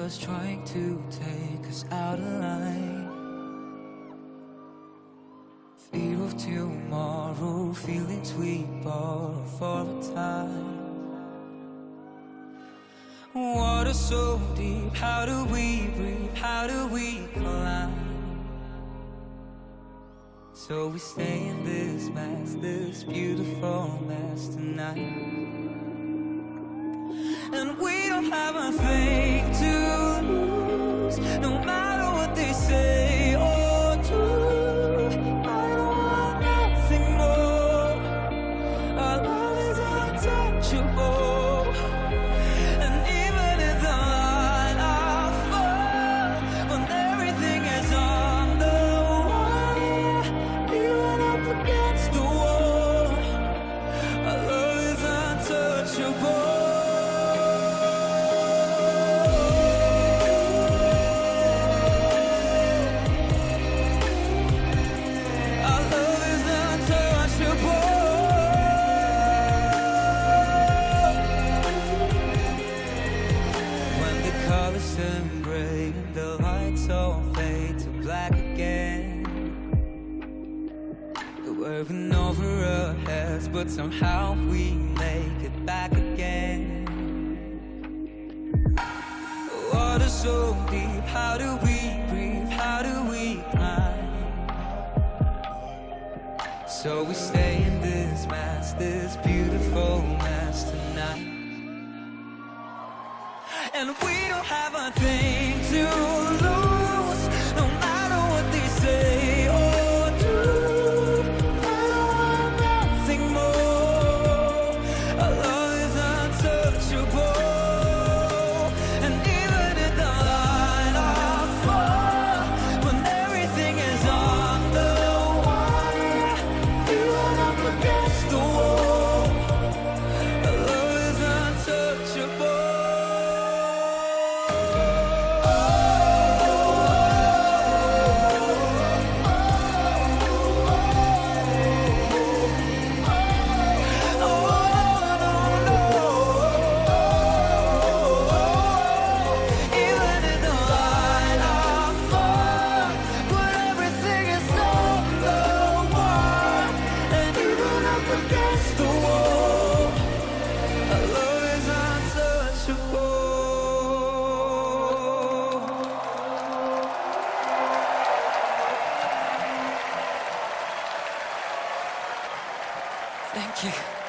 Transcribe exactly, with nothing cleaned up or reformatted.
was trying to take us out of line. Fear of tomorrow, feelings we borrow for a time. Water so deep, how do we breathe? How do we climb? So we stay in this mess, this beautiful mess tonight. And we don't have a thing to lose, no matter what they say or do. I don't want nothing more. Our love is untouchable. And even if the line I fall, when everything is on the wire, even up against the wall, our love is untouchable. Turn gray and the lights all fade to black again. We're in over our heads, but somehow we make it back again. Water so deep, how do we breathe? How do we climb? So we stay in this mess, this beautiful mess tonight. And we don't have a thing to lose, no matter what they say or do. I don't want nothing more. Our love is untouchable. And even in the line I fall, when everything is on the wire, even up against the wall, our love is untouchable. Thank you.